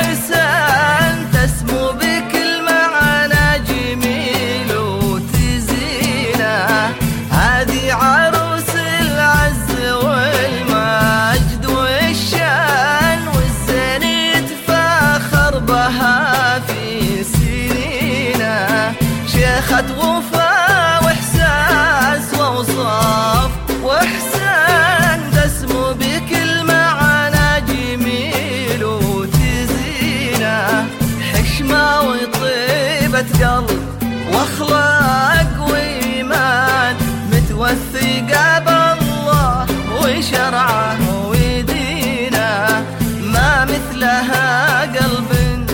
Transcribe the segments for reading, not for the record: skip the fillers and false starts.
وإحسان تسمو بكل معنى جميل وتزينه. هذه عروس العز والمجد والشان والزين يتفاخر بها في سنينه. شيخة وفا واحساس واوصاف واحسان تسمو بكل معنى جميل وتزينه. حشمه وطيبة قلب واخلاق وايمان متوثقه بالله وشرعه ودينه. ما مثلها قلب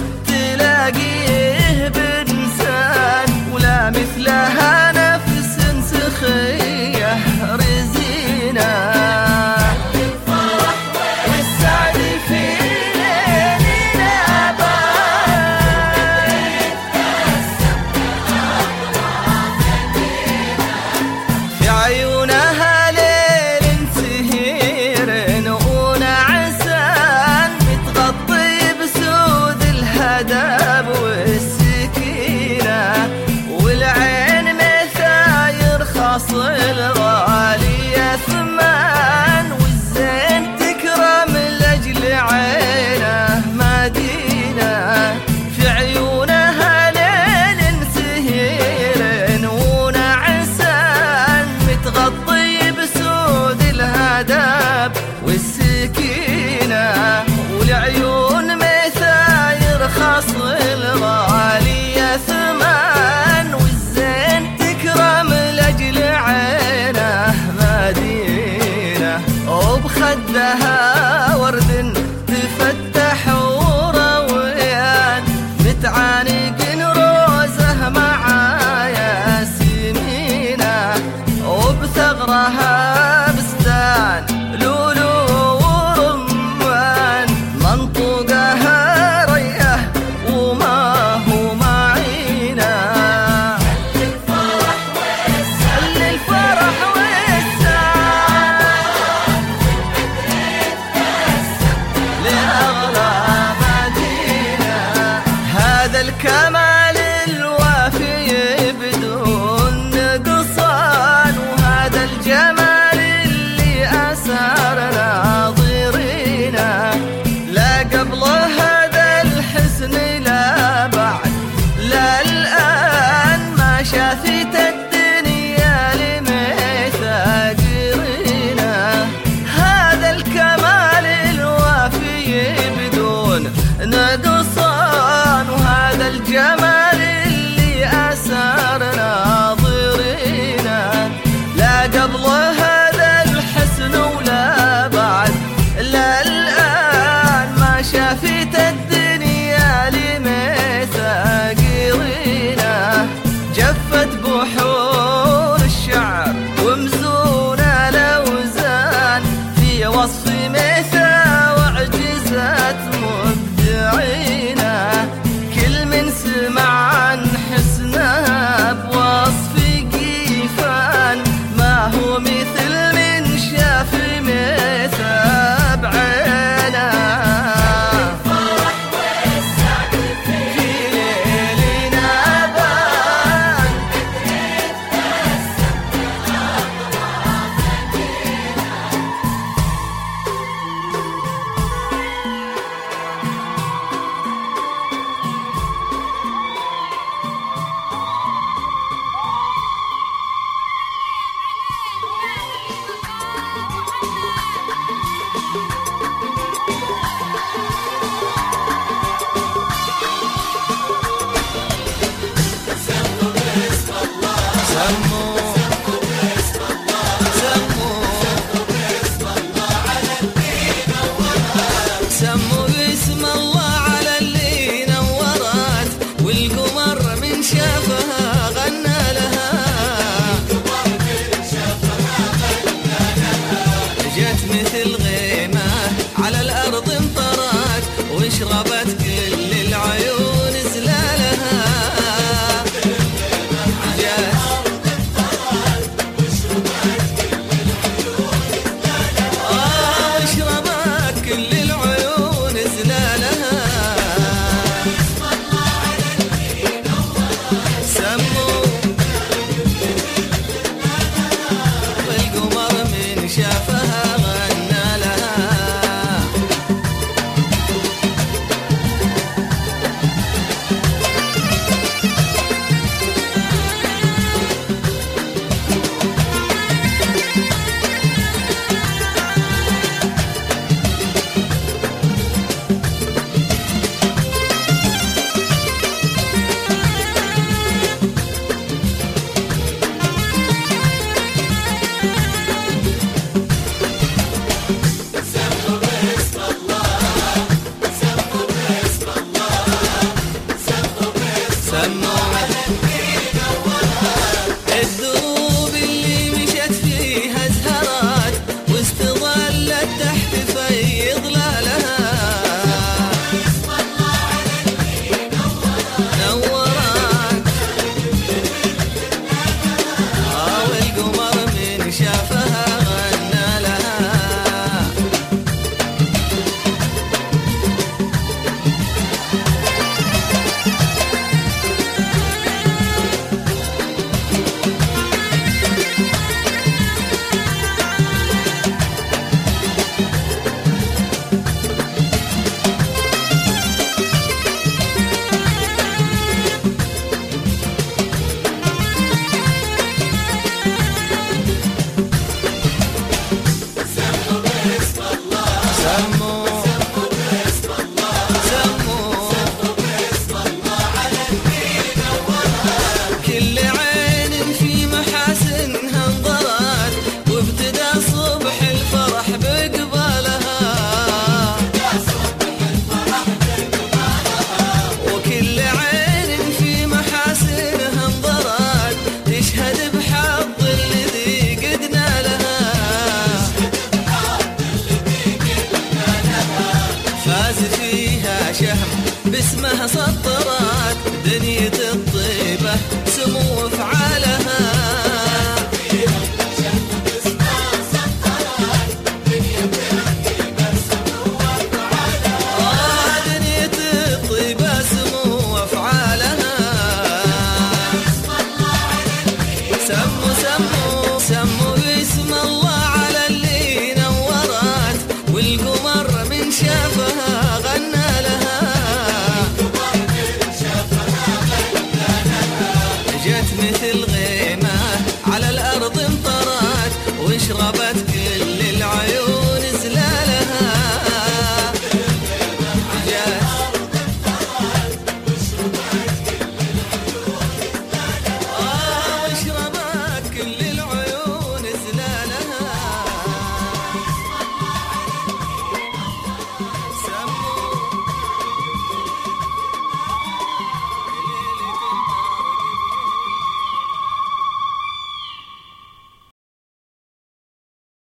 تلاقيه بإنسان ولا مثلها نفس سخية رزينة. والسعد في ليلنا باين في عيونها ليل سهير ونعسان متغطي بسود الهدب والسكينة. والعين مثاير خاص الغالية ثمان والزين تكرم لأجل عينه مدينة. في عيونها ليل سهير ونعسان متغطي بسود الهدب والسكينة. والعيون مثاير خاص الغالية ثمان والزين تكرم لأجل عينه مدينة. وبخدها ورد تفتح ورويان متعانق روزه مع ياسمينة. وبثغرها بستان لولو ورمان منطوقها ريه وما هو معينة. للفرح والسعد لأغلى مدينة. هذا الكمال الوافي بدون نقصان وهذا الجمال اللي أسار ناظرينه. لا قبل هذا الحسن لا بعد لا الآن ما شافت الدنيا لميثاق قرينه. هذا الكمال الوافي بدون نقصان وهذا الجمال اللي أسار ناظرينه. لا قبل هذا الحسن ولا بعد لا الآن ما شافت الدنيا لميثاق قرينه. جفت بحور الشعر ومزون الأوزان في وصف مثا وعجزت مبدعينه. كل من سمع الدروب اللي مشت فيها ازهرات واستظلت تحت في ظلالها نورت والقمر من شافها غنى لها باسمها سطرت دنيا الطيبة سمو افعالها